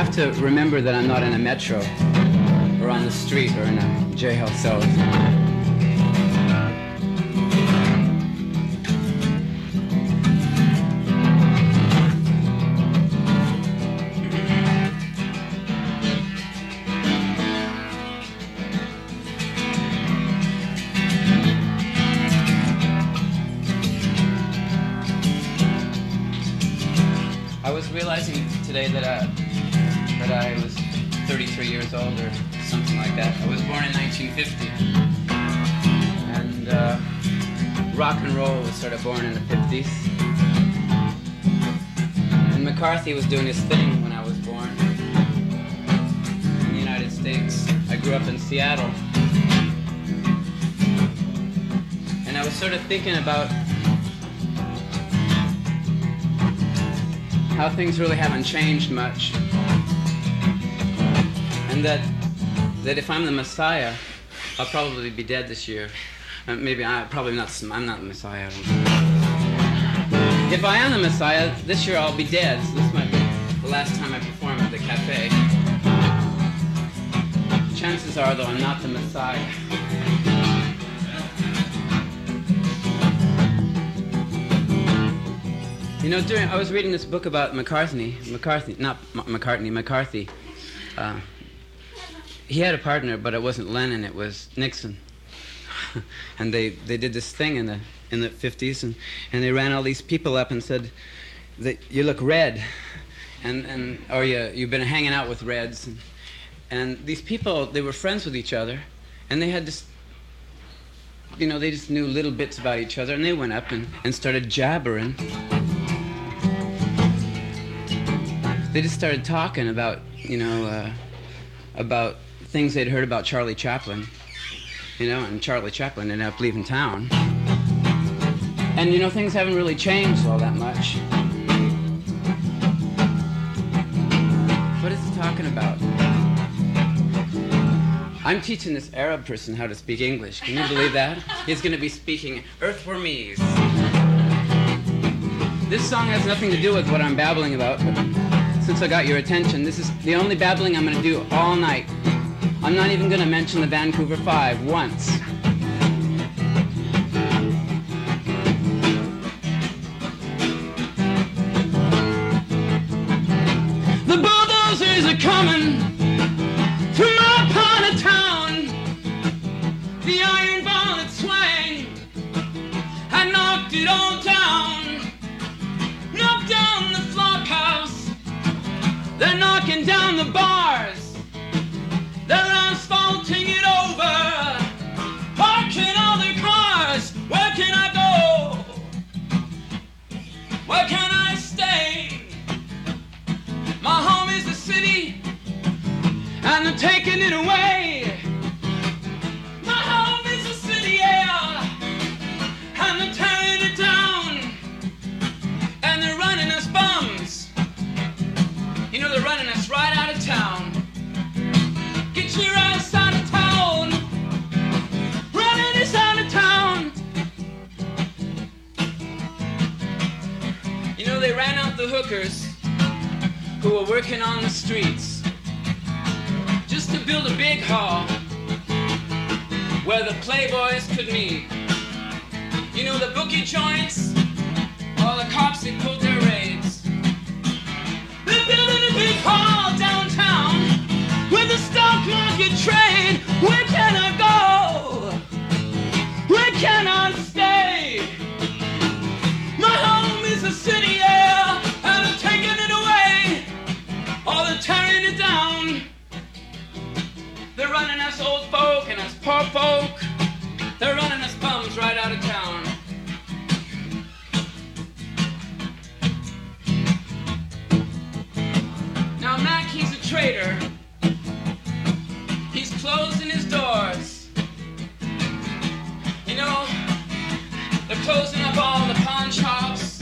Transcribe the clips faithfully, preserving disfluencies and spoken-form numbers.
have to remember that I'm not in a metro or on the street or in a jail cell. I was realizing today that I, that I was thirty-three years old or something like that. I was born in nineteen fifty, and uh, rock and roll was sort of born in the fifties. And McCarthy was doing his thing when I was born in the United States. I grew up in Seattle, and I was sort of thinking about how things really haven't changed much, and that that if I'm the Messiah, I'll probably be dead this year. Uh, maybe I probably not. I'm not the Messiah. I don't know. If I am the Messiah, this year I'll be dead. So this might be the last time I perform at the cafe. Chances are, though, I'm not the Messiah. You know, during, I was reading this book about McCartney, McCarthy, not M- McCartney, McCarthy. Uh, he had a partner, but it wasn't Lennon, it was Nixon. And they, they did this thing in the in the fifties, and, and they ran all these people up and said that you look red, and, and or you, you've been hanging out with reds. And, and these people, they were friends with each other, and they had this, you know, they just knew little bits about each other, and they went up and, and started jabbering. They just started talking about, you know, uh, about things they'd heard about Charlie Chaplin, you know, and Charlie Chaplin ended up leaving town. And, you know, things haven't really changed all that much. What is he talking about? I'm teaching this Arab person how to speak English. Can you believe that? He's going to be speaking Earthwormies. This song has nothing to do with what I'm babbling about, but since I got your attention, this is the only babbling I'm going to do all night. I'm not even going to mention the Vancouver Five once. The bulldozers are coming through my part of town. The iron bullet swang had knocked it all down. Knocked down the flockhouse. They're knocking down the bars. They're asphalting it over. Parking all their cars. Where can I go? Where can I stay? My home is the city, and they're taking it away. My home is the city, yeah, and they're tearing it down. And they're running us bums. You know, they're running us right out of town. Get your ass out of town. Running us out of town. You know, they ran out the hookers who were working on the streets just to build a big hall where the playboys could meet. You know, the bookie joints, all the cops that pulled their raids. They're building a big hall downtown with the stock market trade. Where can I go? Where can I stay? My home is a city, yeah, and I'm taking it away. Or they're tearing it down. They're running us old folk and us poor folk. They're running us bums right out of town. Now Mac, he's a trader. He's closing his doors. You know, they're closing up all the pawn shops.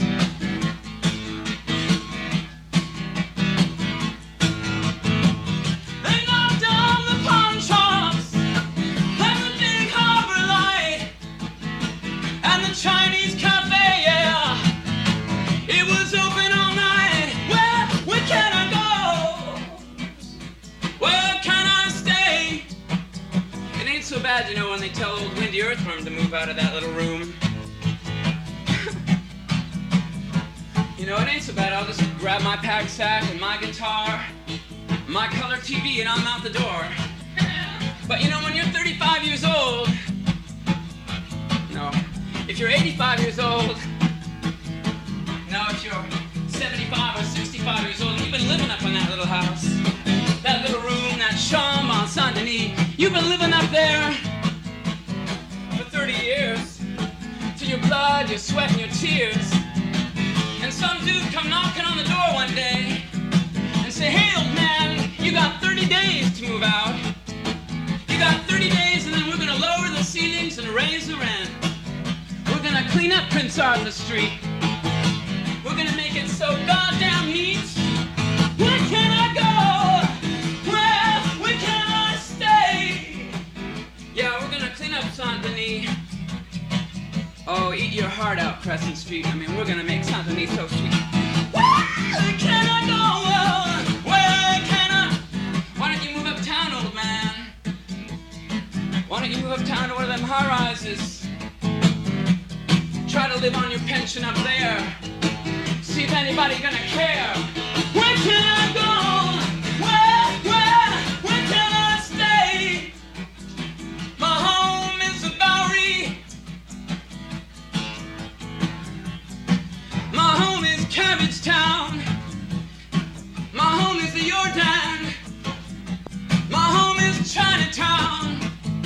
They knocked down the pawn shops and the big harbor light and the Chinese cafe, yeah. It was open all night. Where, where can I go? sad, you know, when they tell old windy earthworm to move out of that little room. You know, it ain't so bad. I'll just grab my pack sack and my guitar, my color T V, and I'm out the door. But you know, when you're thirty-five years old, no, if you're eighty-five years old, no, if you're seventy-five or sixty-five years old, and you've been living up in that little house, that little room, that chambre on Saint Denis, you've been living up there for thirty years, to your blood, your sweat, and your tears. And some dude come knocking on the door one day and say, hey, old man, you got thirty days to move out. You got thirty days, and then we're gonna lower the ceilings and raise the rent. We're gonna clean up Prince Arthur Street. We're gonna make it so goddamn neat. Where can I go? Where, where can I stay? Yeah, we're gonna clean up Saint Denis. Oh, eat your heart out, Crescent Street. I mean, we're gonna make Saint Denis so sweet. Where can I go? Where can I? Why don't you move uptown, old man? Why don't you move uptown to one of them high-rises? Try to live on your pension up there. See if anybody's gonna care. Where can I go? Where, where, where can I stay? My home is the Bowery. My home is Cabbagetown. My home is the Jordan. My home is Chinatown.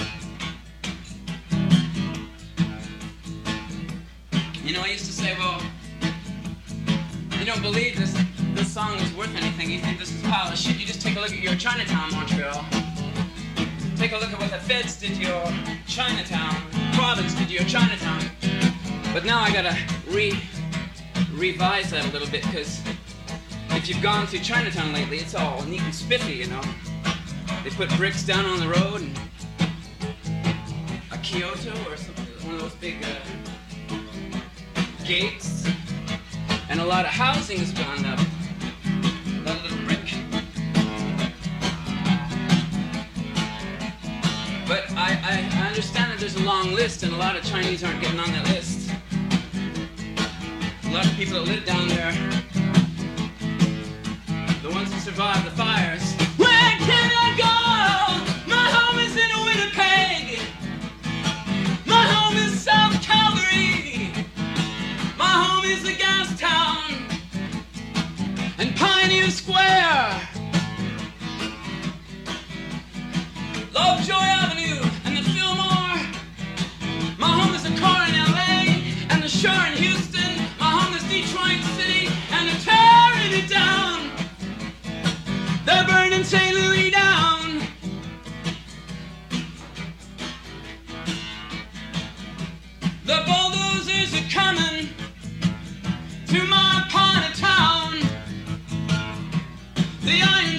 You know, I used to say, well, you don't believe this this song is worth anything. You think this is a pile of shit. You just take a look at your Chinatown, Montreal. Take a look at what the feds did to your Chinatown. Province did to your Chinatown. But now I gotta re revise that a little bit, because if you've gone through Chinatown lately, it's all neat and spiffy, you know. They put bricks down on the road, and a Kyoto or something, one of those big uh, gates, and a lot of housing has gone up. A lot of little brick. But I, I, I understand that there's a long list, and a lot of Chinese aren't getting on that list. A lot of people that live down there, the ones who survived the fires. Where can I go? My home is in Winnipeg. My home is South Calgary. My home is the gas town and Pioneer Square. Lovejoy Avenue and the Fillmore. My home is the car in L A and the shore in Houston. Detroit City, and they're tearing it down. They're burning Saint Louis down. The bulldozers are coming through my part of town. The iron